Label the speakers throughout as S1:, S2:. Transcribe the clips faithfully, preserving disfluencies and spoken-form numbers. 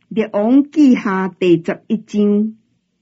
S1: 列王记下第十一章。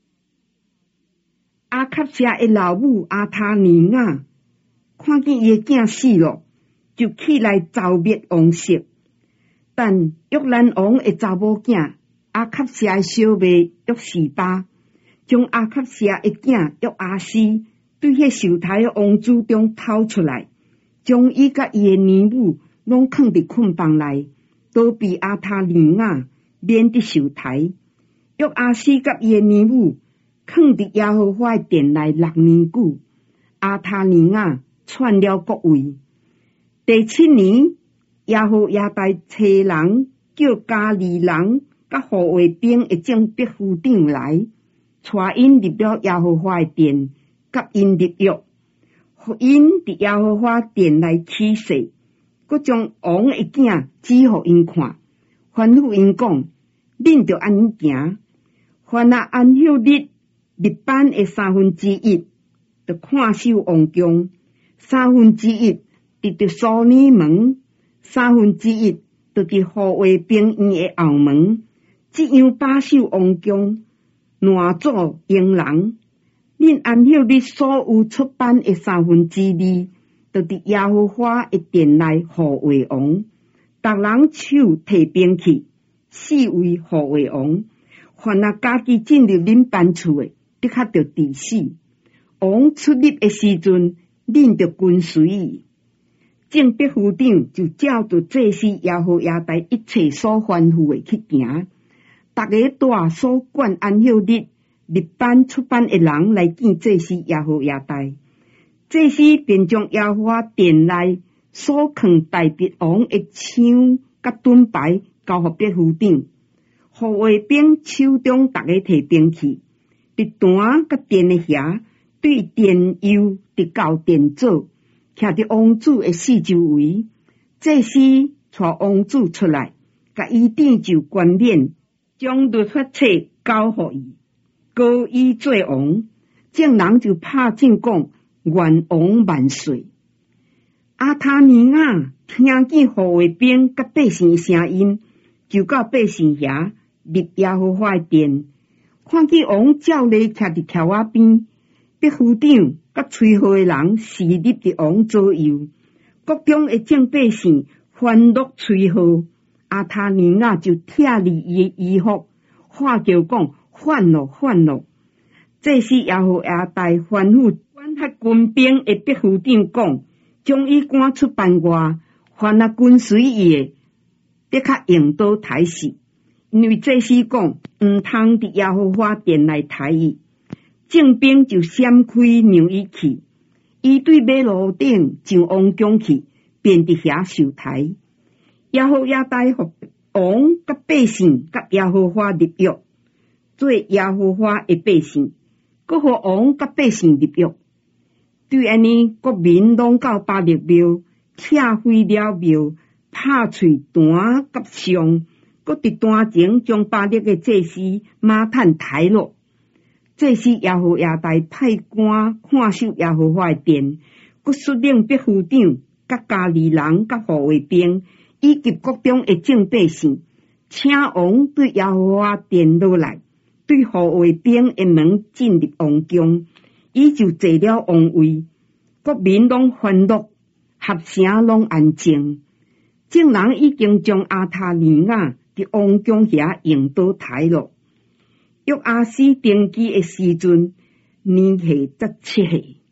S1: 阿卡舍的老母阿塔尼亚看见伊的囝死了，就起来造灭王室。但约兰王的查某囝阿卡舍的小妹约示巴，将阿卡舍的囝约阿斯对迄受台的王子中偷出来，将伊甲伊的年母拢藏伫困房内，躲避阿塔尼亚免得受台。约阿斯甲伊的年母藏伫耶和华的殿内六年久。阿塔尼亚篡了国位。第七年，耶和亚大找人叫加利人甲护卫兵的正必府长来，带因入了耶和华的殿，甲因立约，互因伫耶和华殿内起誓，佮将王的囝指互因看，吩咐因讲：恁着安尼行，凡那安休日日班的三分之一，着看守王宫；三分之一伫着苏尼门，三分之一着伫护卫兵院的后门。这样把守王宫，乱做英人。恁安休日所有出版的三分之二，着伫耶和华的殿内护卫王。逐人手提兵器，四位护卫王。凡那家己进入恁班厝的，的确着治死。王出入的时阵，恁着跟随伊。正必府长就照着祭司耶和亚大一切所吩咐的去行。逐个带所管安休日日班出版的人来见祭司耶和亚大。祭司便将耶和华殿内所藏大必王的枪甲盾牌交予必府长。护卫兵手中逐个提兵器，伫坛甲殿的遐对殿右伫高殿左，徛伫王子的四周围。祭司带王子出来，甲伊顶就冠冕，将律法册交予伊，高伊做王。众人就拍掌讲：愿王万岁！阿塔尼亚听见护卫兵甲百姓的声音，就到百姓遐入耶和华的殿，看见王照例徛伫桥仔边，必府长甲吹号的人侍立伫王左右，国中的众百姓欢乐吹号。阿塔尼亚就拆离伊的衣服，喊叫讲：反咯，反咯！这是耶和华大吩咐管辖军兵的必府长讲，将伊赶出班外，凡那跟随伊的，得较用刀刣死。因为这是讲，毋通伫耶和华殿内刣伊。正兵就闪开让伊去，伊对马路顶上王宫去，便伫遐受刣。耶和华大互王甲百姓甲耶和华立约，做耶和华的百姓，佮互王甲百姓立约。对安尼，国民拢到巴力庙，拆毁了庙，拍碎坛甲像，佮伫坛前将巴力的祭司马炭刣落。这是耶和华大派官看守耶和华的殿，佮率领必府长、甲加利人、甲护卫兵，以及国中的众百姓，请王对耶和华殿落来，对护卫兵的门进入王宫，伊就坐了王位。国民拢欢乐，合声拢安静。众人已经将阿塔尼亚伫王宫遐用刀刣落。约阿斯登基的时阵，年岁十七岁。